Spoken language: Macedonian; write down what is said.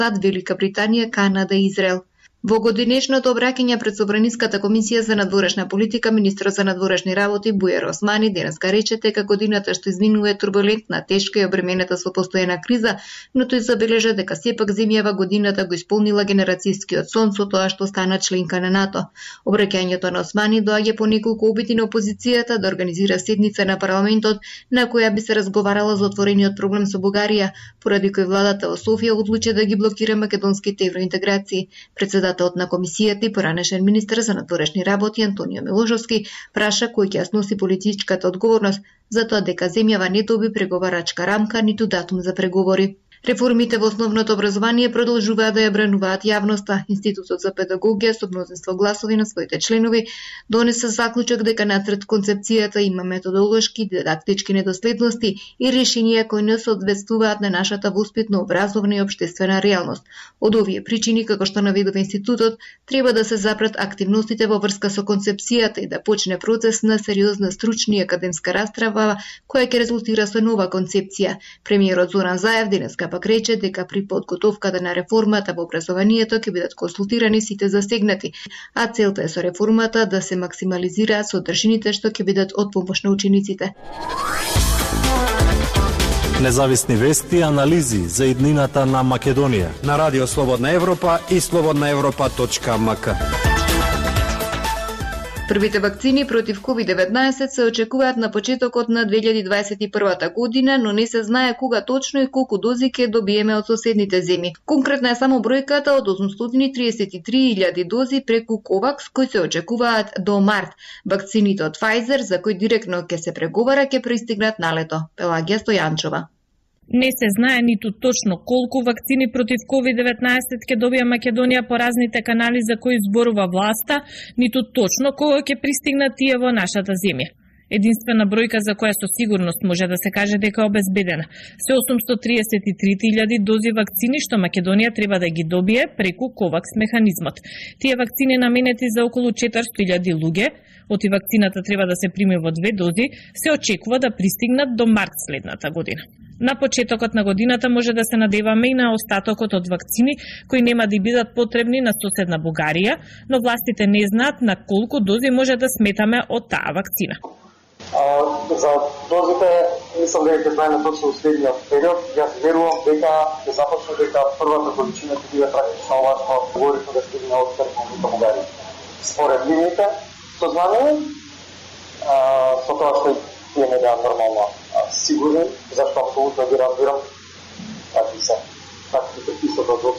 Велика Британија, Канада и Израел. Во годинешното обраќање пред Собраниската комисија за надворешна политика, министерот за надворешни работи Бујар Османи денеска рече дека годината што изминува е турбулентна, тешка и обременета со постојана криза, но тој забележа дека сепак земјава годината го исполнила генерацијскиот сон со тоа што стана членка на НАТО. Обраќањето на Османи доаѓа по неколку обити на опозицијата да организира седница на парламентот на која би се разговарала за отворениот проблем со Бугарија, поради кој владата во Софија одлучи да ги блокира македонските евроинтеграции. Председателот на комисијата и поранешен министер за надворешни работи Антонио Милошовски праша кој ќе сноси политичката одговорност за тоа дека земјава не доби преговарачка рамка ниту датум за преговори. Реформите во основното образование продолжуваат да ја брануваат јавноста. Институтот за педагогија со мнозинство гласови на своите членови донесе заклучок дека нацрт концепцијата има методолошки, дидактички недоследности и решенија кои не соодветствуваат на нашата воспитно, образовна и општествена реалност. Од овие причини, како што наведува институтот, треба да се запрат активностите во врска со концепцијата и да почне процес на сериозна стручна и академска расправа која ќе резултира со нова концепција. Премиерот Зоран Заев денеска пак рече дека при подготовката на реформата во образованието ќе бидат консултирани сите засегнати, а целта е со реформата да се максимализираат содржините што ќе бидат од помош на учениците. Независни вести и анализи за иднината на Македонија на Радио Слободна Европа и slobodnaevropa.mk. Првите вакцини против COVID-19 се очекуваат на почетокот на 2021 година, но не се знае кога точно и колку дози ќе добиеме од соседните земји. Конкретна е само бројката од 833.000 дози преку COVAX кои се очекуваат до март. Вакцините од Pfizer, за кои директно ќе се преговара, ќе пристигнат налето. Пелагија Стојанчова. Не се знае ниту точно колку вакцини против COVID-19 ќе добија Македонија по разните канали за кои зборува власта, ниту точно кога ќе пристигнат тие во нашата земја. Единствена бројка за која со сигурност може да се каже дека е обезбедена се 833.000 дози вакцини што Македонија треба да ги добие преку COVAX механизмот. Тие вакцини наменети за околу 400.000 луѓе, оти вакцината треба да се прими во 2 дози, се очекува да пристигнат до март следната година. На почетокот на годината може да се надеваме и на остатокот од вакцини кои нема да бидат потребни на соседна Бугарија, но властите не знаат на колку дози може да сметаме од таа вакцина. За дозите мислам дека ќе знаеме точно во следниот период. Јас верувам дека ќе започне дека првата количина ќе биде практично ова што говорихме да стигне од Република Бугарија. Според нивните сознанија, со тоа што тие не беа нормално сигурни, зашто апсолутно ги разбирам какви се истото